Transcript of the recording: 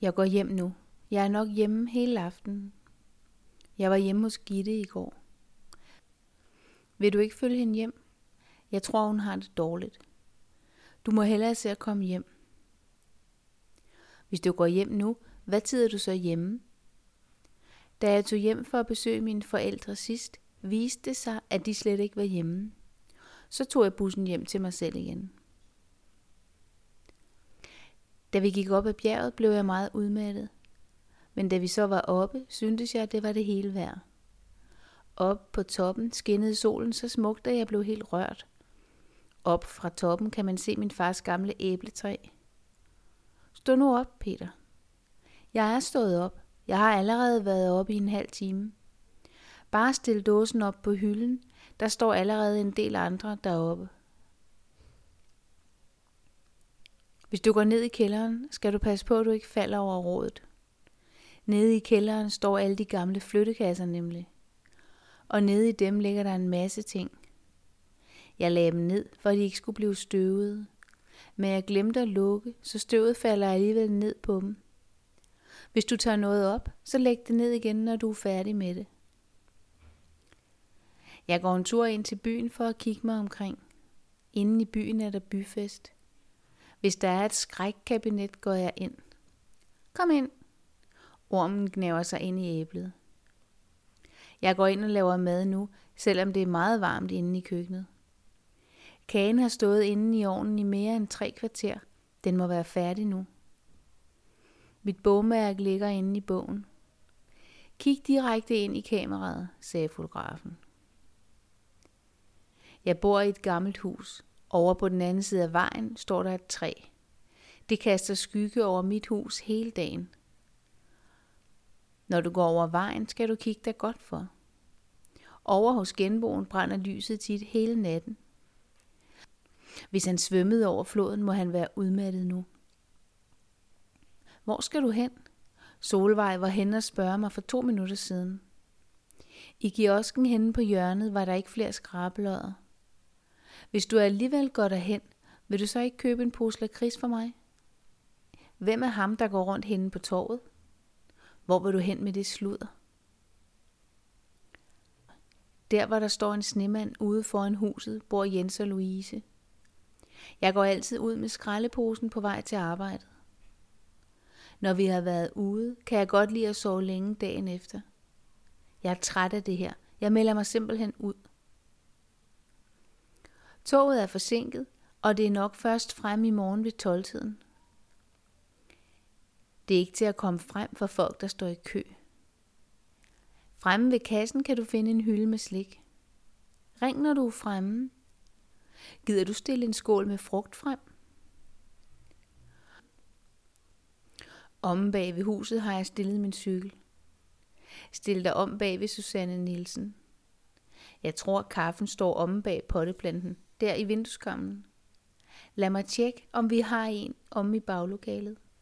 Jeg går hjem nu. Jeg er nok hjemme hele aftenen. Jeg var hjemme hos Gitte i går. Vil du ikke følge hende hjem? Jeg tror, hun har det dårligt. Du må hellere se at komme hjem. Hvis du går hjem nu, hvad tid er du så hjemme? Da jeg tog hjem for at besøge mine forældre sidst, viste det sig, at de slet ikke var hjemme. Så tog jeg bussen hjem til mig selv igen. Da vi gik op ad bjerget, blev jeg meget udmattet. Men da vi så var oppe, syntes jeg, at det var det hele værd. Op på toppen skinnede solen så smukt, at jeg blev helt rørt. Op fra toppen kan man se min fars gamle æbletræ. Stå nu op, Peter. Jeg er stået op. Jeg har allerede været oppe i en halv time. Bare stil dåsen op på hylden. Der står allerede en del andre deroppe. Hvis du går ned i kælderen, skal du passe på, at du ikke falder over rodet. Nede i kælderen står alle de gamle flyttekasser nemlig. Og nede i dem ligger der en masse ting. Jeg lagde dem ned, for de ikke skulle blive støvede. Men jeg glemte at lukke, så støvet falder alligevel ned på dem. Hvis du tager noget op, så læg det ned igen, når du er færdig med det. Jeg går en tur ind til byen for at kigge mig omkring. Inde i byen er der byfest. Hvis der er et skrækkabinet, går jeg ind. Kom ind. Ormen gnaver sig ind i æblet. Jeg går ind og laver mad nu, selvom det er meget varmt inde i køkkenet. Kagen har stået inde i ovnen i mere end 3 kvarter. Den må være færdig nu. Mit bogmærke ligger inde i bogen. Kig direkte ind i kameraet, sagde fotografen. Jeg bor i et gammelt hus. Over på den anden side af vejen står der et træ. Det kaster skygge over mit hus hele dagen. Når du går over vejen, skal du kigge dig godt for. Over hos genboen brænder lyset tit hele natten. Hvis han svømmede over floden, må han være udmattet nu. Hvor skal du hen? Solvej var hen og spørge mig for 2 minutter siden. I kiosken henne på hjørnet var der ikke flere skrabelodder. Hvis du alligevel går derhen, vil du så ikke købe en pose lakrids for mig? Hvem er ham, der går rundt henne på torvet? Hvor vil du hen med det sludder? Der, hvor der står en snemand ude foran huset, bor Jens og Louise. Jeg går altid ud med skraldeposen på vej til arbejdet. Når vi har været ude, kan jeg godt lide at sove længe dagen efter. Jeg er træt af det her. Jeg melder mig simpelthen ud. Toget er forsinket, og det er nok først frem i morgen ved 12-tiden. Det er ikke til at komme frem for folk, der står i kø. Fremme ved kassen kan du finde en hylde med slik. Ring, når du er fremme. Gider du stille en skål med frugt frem? Omme bag ved huset har jeg stillet min cykel. Stil dig om bag ved Susanne Nielsen. Jeg tror, kaffen står omme bag potteplanten, der i vindueskarmen. Lad mig tjekke, om vi har en omme i baglokalet.